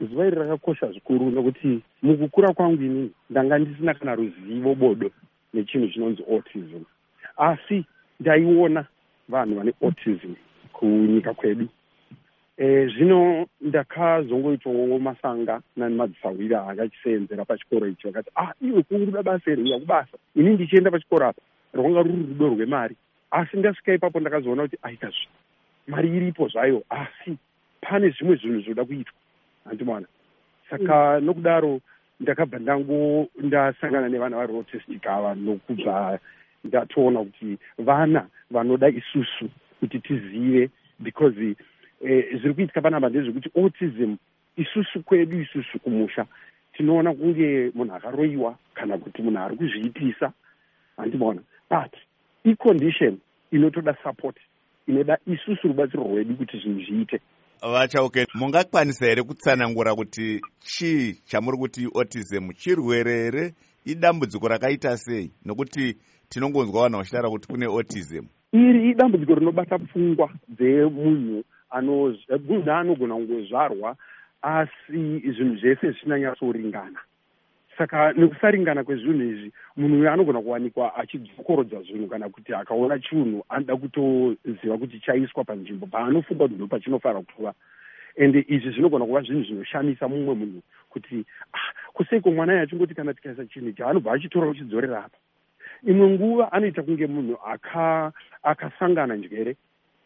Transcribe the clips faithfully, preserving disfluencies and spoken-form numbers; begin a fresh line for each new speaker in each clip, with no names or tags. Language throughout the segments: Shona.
zuva iri rakakosha zvikuru nokuti mukukura kwangu ini ndanga ndisina kana ruzivo bodo nechinhu chinonzi autism, asi ndaiona vanhu vane autism kunyika kwedu. E, zvino ndakazongoitawo masanga namadzisawira anga achisenzera pachikoro ichi vakati ah iwe kunguda basa iri uya kubasa, ini ndichienda pachikoro apa rwanga ruri rudo rwemari, asi ndasvika ipapo ndakazoona kuti aita zvi mari iripo zvayo asi pane zvimwe zvinhu zvoda kuitwa handimwana. Saka mm. nokudaro ndakabva ndango ndasangana nevana vari autistic ava nokubva ndatoona kuti vana vanoda isusu kuti tizive, because eh, zviri kuitika panapa ndezvekuti autism isusu kwedu isusu kumusha tinoona kunge munhu akaroiwa kana kuti munhu ari kuzviitisa handimwana, but icondition inotoda support, inoda isusu rubatsiro rwedu kuti zvinhu zviite.
Vachauke, mungakwanisa here kutsanangura kuti chii chamuri kuti autism chirwere here, idambudziko rakaita sei? Nokuti tinongonzwa vanhu vachitaura kuti kune autism.
Iri idambudziko rinobata pfungwa dzemunhu munhu anogona kungozvarwa asi zvinhu zvese zvinonyatsoringana. Saka nekusaringana kwezvinhu izvi munhu uyu anogona kuwanikwa achidzokorodza zvinhu kana kuti akaona chinhu anoda kutoziva kuti chaiswa panzvimbo paanofunga kuti ndo pachinofanira kuva. Ende izvi zvinogona kuva zvinhu zvinoshamisa mumwe munhu kuti ah, kuseiko mwana uyu achingoti kana tikaisa chinhu chaanobva achitora kuchidzorera apa. Imwe nguva anoita kunge munhu akasangana njere,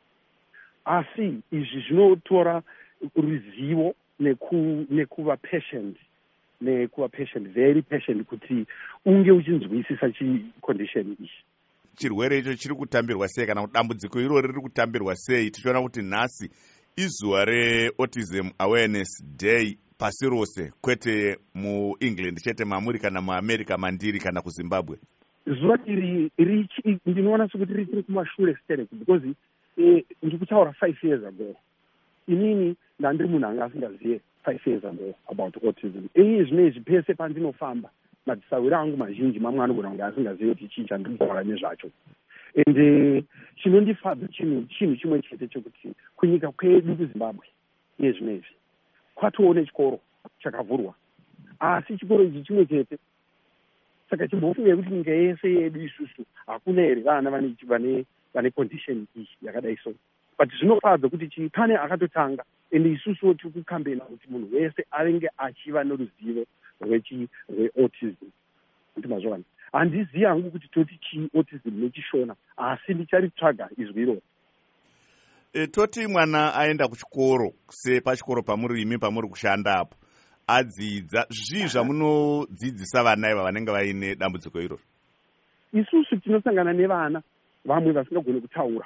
asi izvi zvinotora ruzivo neku, nekuva patient nekuva patient, very patient kuti unge uchinzwisisa chicondition ichi.
Chirwere icho chiri kutambirwa sei kana dambudziko iroro riri kutambirwa sei? Tichiona kuti nhasi izuva reautism awareness day pasi rose, kwete muEngland chete, mamuri kana muAmerica mandiri kana kuZimbabwe.
Zuva iri richi ndinoona sekuti richiri kumashure stereki, because eh, ndikutaura five years ago inini ndandiri munhu anga asingazive five years ago about autism. Iyi zvinezvi pese pandinofamba madzisawira angu mazhinji mamwe anogona kunge asingazive kuti chii chandiri kutaura nezvacho. Ende chinondifadza chinhu chinhu chimwe chete chekuti kunyika kwedu kuZimbabwe iye zvinezvi kwatoone chikoro chakavhurwa, asi chikoro ichi chimwe chete. Saka chimbofunge kuti nyika yese yedu isusu hakuna here vana vane vane vane condition iyi yakadai so. But zvinofadza kuti pane akatotanga, ende isusu tiri kukambena kuti munhu wese anenge achiva neruzivo rwechi rweautism. Kuti mazvona handizivi hangu kuti toti chii autism nechishona, asi ndicharitsvaga izwi iroro.
E, toti mwana aenda kuchikoro, sepachikoro pamuri imi pamuri kushanda apo, adzidza, zvii zvamunodzidzisa vana iva vanenge vaine dambudziko iroro?
Isusu tinosangana nevana vamwe vasingagoni kutaura,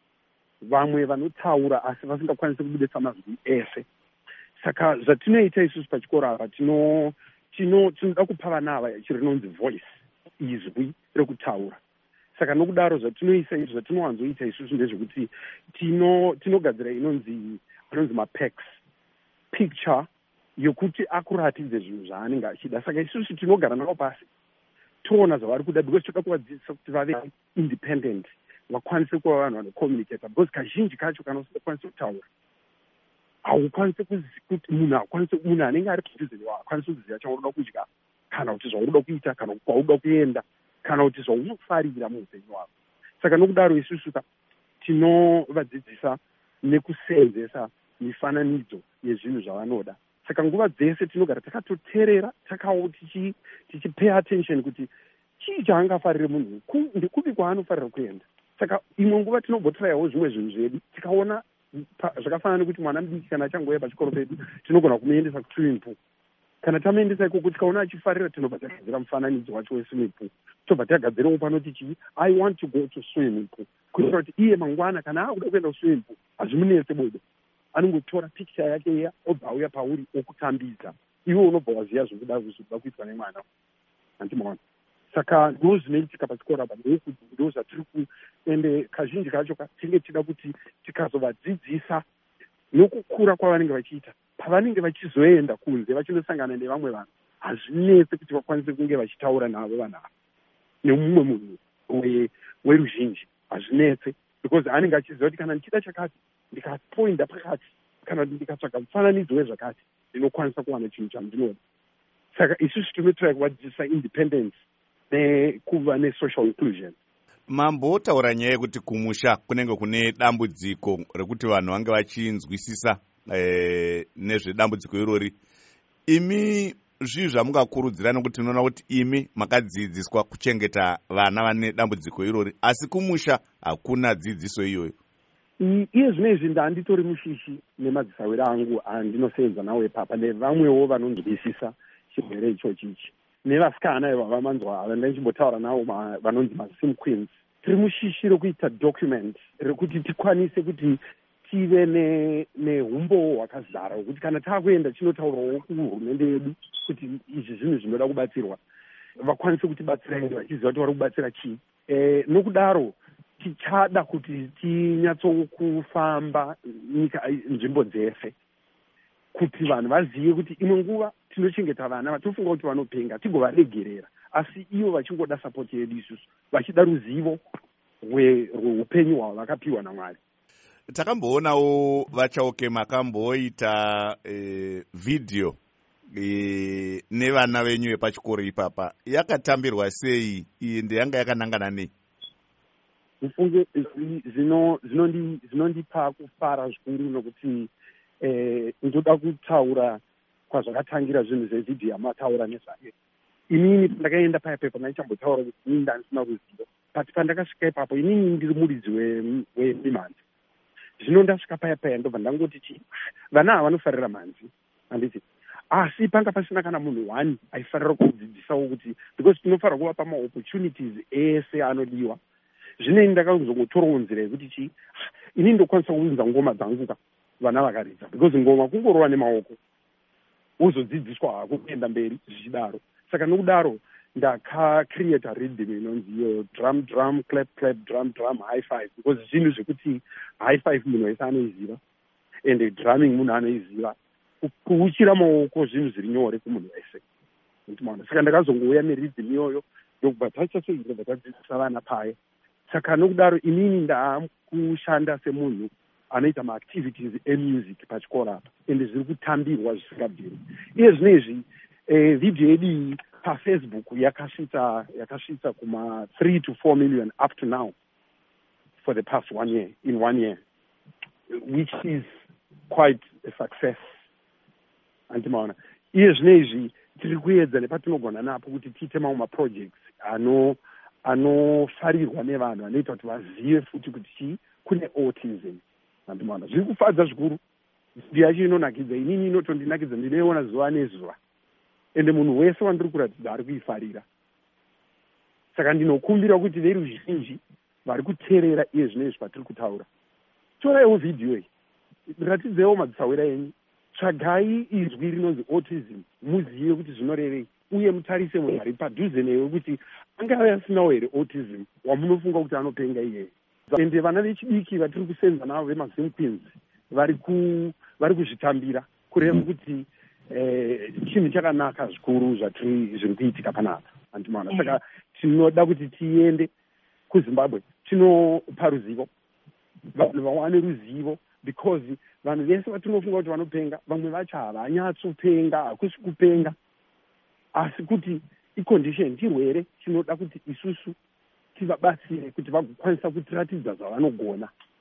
vamwe vanotaura asi vasingakwanisi kubudisa mazwi ese. Saka zvatinoita isusu pachikoro apa tino tino tinoda kupa vana ava chirinonzi voice, izwi rekutaura. Saka nokudaro zvatinoisa izvi zvatinowanzoita isusu ndezvekuti tino tinogadzira inonzi inonzi mapecs, picture yokuti akuratidze zvinhu zvaanenge achida. Saka isusu tinogara navo pasi toona zvavari kuda, because toda kuvadzidzisa kuti vave independent, vakwanise kuva vanhu vanocommunicata, because kazhinji kacho kana usingakwanisi kutaura haukwanisi kuti munhu akwanise munhu anenge ari padhuze newe akwanisi kuziva chaunoda kudya kana kuti zvaunoda kuita kana kwaunoda kuenda kana kuti zvaunofarira muupenyu hwako. Saka nokudaro isusu tinovadzidzisa nekuseenzesa mifananidzo yezvinhu zvavanoda. Saka nguva dzese tinogara takatoteerera takawo tichi tichipay attention kuti chii chaangafarire munhu, ndekupi kwaanofarira kuenda. Saka imwe nguva tinobhotrayawo zvimwe zvinhu zvedu tikaona zvakafanana nekuti mwana mudiki kana achangouya pachikoro pedu tinogona kumuendesa kuswimming pool. Kana tamuendesa ikoko tikaona achifarira tinobva tagadzira mufananidzo wacho weswimming pool, tobva tagadzirawo panoti chii I want to go to swimming pool, kuitira kuti iye mangwana kana akuda kuenda kuswimming pool hazvimunese bodo, anongotora picture yake iya obva auya pauri okutambidza, iwe unobva waziva zvokuda kuzoda kuitwa nemwana handimwana. Saka ndo zvinoitika pachikora apa, ndo zvatiri ku ende kazhinji kacho tinge tida kuti tikazovadzidzisa nokukura kwavanenge vachiita, pavanenge vachizoenda kunze vachinosangana nevamwe vanhu hazvinetse kuti vakwanise kunge vachitaura navo vanhu ava nemumwe munhu weruzhinji, hazvinetse, because anenge achiziva kuti kana ndichida chakati ndikapoinda pakati kana ndikatsvaga mufananidzo wezvakati ndinokwanisa kuwana chinhu chandinoda. Saka isusu tinotrai kuvadzidzisa independence nekuva nesocial inclusion.
Mambotaura nyaya yekuti kumusha kunenge kune dambudziko rekuti vanhu vange vachinzwisisa eh, nezvedambudziko irori. Imi zvii zvamungakurudzira, nekuti tinoona kuti imi makadzidziswa kuchengeta vana vane dambudziko irori, asi kumusha hakuna dzidziso iyoyo.
Iye zvino izvi ndanditori mushishi nemadzisawira angu andinosenza nawo ipapa nevamwewo vanonzwisisa chirwere ichochi ichi, nevasikana ivo vamanzwa ava ndaichimbotaura navo vanonzi masim queens. Tiri mushishi rekuita document rekuti tikwanise kuti tive neumbo hwakazara hwekuti kana taakuenda chinotaurawo kuhurumende yedu kuti izvi zvinhu zvinoda kubatsirwa, vakwanise kutibatsira ende vachiziva kuti vari kubatsira chii. E, nokudaro tichada kuti tinyatsokufamba nyika nzvimbo dzese kuti vanhu vazive kuti imwe nguva tinochengeta vana vatofunga kuti vanopenga tigovaregerera, asi ivo vachingoda sapoti yedu isusu, vachida ruzivo rweupenyu hwavo vakapiwa naMwari.
Takamboonawo vachauke makamboita e, video e, nevana venyu vepachikoro ipapa, yakatambirwa sei? Iyi ndeyanga yakanangana nei?
Mufunge zvinondipa kufara zvikuru nokuti eh, ndoda kutaura kwazvakatangira zvinhu zvevidhiyo yamataura nezvayo. Inini ndakaenda paipepa ndaichambotaura kuti inini ndandisina ruzivo, but pandakasvika ipapo inini ndiri muridzi wemimhanzi. Zvino ndasvika payapaya ndobva ndangoti chi vana ava vanofarira mhanzi, handiti, asi panga pasina kana munhu one aifarira kudzidzisawo kuti because tinofanira kuvapa maopportunities ese anodiwa. Zvino ini ndakazongotorawo nzira yekuti chi inini ndokwanisa kuunza ngoma dzangu ka vana vakaridza, because ngoma kungorova nemaoko wozodzidziswa hako kuenda mberi zvichidaro. Saka nokudaro ndakacreata rhythm inonzi iyo drum drum clap clap drum drum high five, because zvinhu zvekuti high five munhu wese anoiziva ende drumming munhu anoiziva, kuuchira maoko zvinhu zviri nyore kumunhu wese. Saka ndakazongouya nerhythm iyoyo ndokubva tachasoita ndobva tadzidzisa vana paye. Saka nokudaro inini ndaakushanda semunhu anoita maactivities emusic pachikora apa, ende zviri kutambirwa zvisingabviri. Iye zvino izvi eh, video yedu pafacebook yakasvitsa yakasvitsa kuma three to four million up to now for the past one year, in one year, which is quite a success. Antimaona iye zvino izvi tiri kuedza nepatinogona napo kuti tiite mamwe maprojects ano anofarirwa nevanhu anoita kuti vazive futi kuti chii kune autism. Antimaona zviri kufadza zvikuru. Video yacho inonakidza, inini inotondinakidza, ndinoiona zuva nezuva, ende munhu wese wandiri kuratidza ari kuifarira. Saka ndinokumbira kuti veruzhinji vari kuteerera iye zvino izvi patiri kutaura, toraiwo vhidhiyo iyi, ratidzewo madzisawira enyu, tsvagai izwi rinonzi autism, muzive kuti zvinorevei, uye mutarise munhu ari padhuze newe kuti angave asinawo here autism wamunofunga kuti anopenga iyeye. Ende vana vechidiki vatiri kusenza navo vemasim queens vari kuzvitambira kureva kuti eh, chinhu chakanaka zvikuru zvatiri zviri kuitika panapa. Andimaona saka tinoda kuti tiende kuZimbabwe tinopa ruzivo, vanhu vawane ruzivo, because vanhu vese vatinofunga kuti vanopenga vamwe vacho havanyatsopenga, hakusi kupenga, asi kuti icondition, chirwere chinoda kuti isusu tivabatsire kuti vagokwanisa kutiratidza zvavanogona.